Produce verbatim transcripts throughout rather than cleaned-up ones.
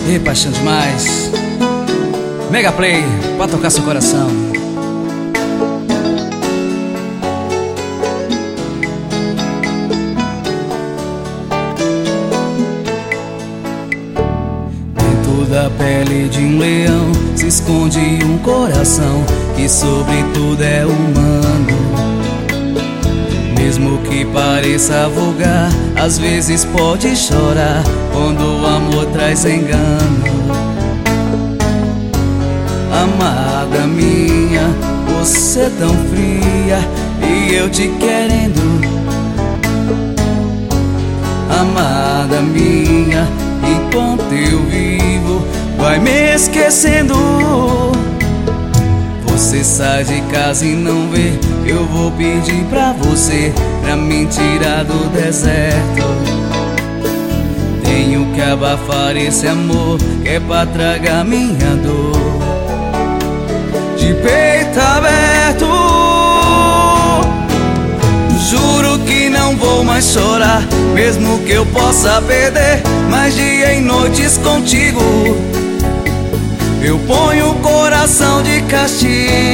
E paixão demais. Mega Play, pra tocar seu coração. Dentro da pele de um leão se esconde um coração que sobre tudo é humano. Mesmo que pareça vulgar, às vezes pode chorar quando o amor traz engano. Amada minha, você tão fria e eu te querendo. Amada minha, enquanto eu vivo, vai me esquecendo. Você sai de casa e não vê, eu vou pedir pra você, pra me tirar do deserto. Tenho que abafar esse amor, que é pra tragar minha dor. De peito aberto, juro que não vou mais chorar, mesmo que eu possa perder mais dia e noites contigo. Eu ponho o coração de castigo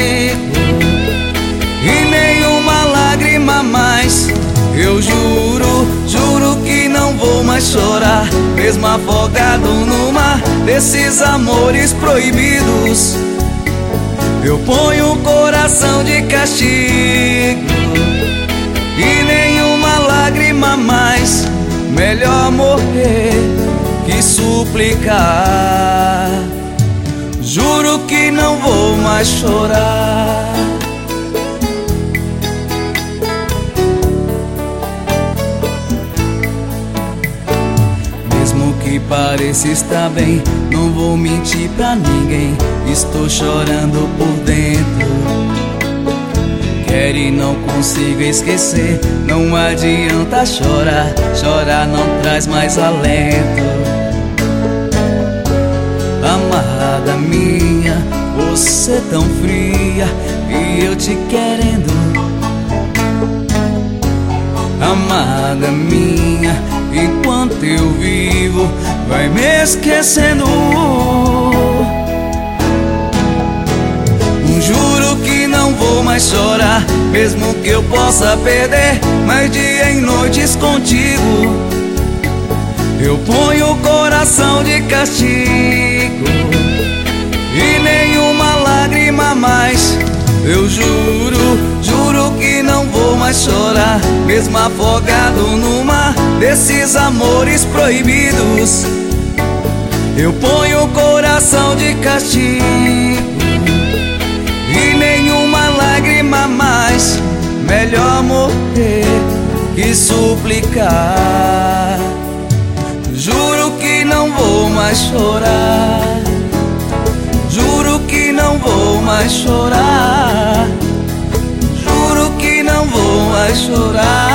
e nenhuma lágrima mais. Eu juro, juro que não vou mais chorar, mesmo afogado no mar desses amores proibidos. Eu ponho o coração de castigo e nenhuma lágrima mais. Melhor morrer que suplicar. Juro que não vou mais chorar. Mesmo que pareça estar bem, não vou mentir pra ninguém, estou chorando por dentro. Quero e não consigo esquecer, não adianta chorar, chorar não traz mais alento. Amada minha, você tão fria e eu te querendo. Amada minha, enquanto eu vivo, vai me esquecendo. Juro que não vou mais chorar, mesmo que eu possa perder mais dia e noites contigo. Eu ponho o coração de castigo e nenhuma lágrima mais. Eu juro, juro que não vou mais chorar, mesmo afogado no mar desses amores proibidos. Eu ponho o coração de castigo e nenhuma lágrima mais. Melhor morrer que suplicar. Juro que não vou mais chorar, juro que não vou mais chorar, juro que não vou mais chorar.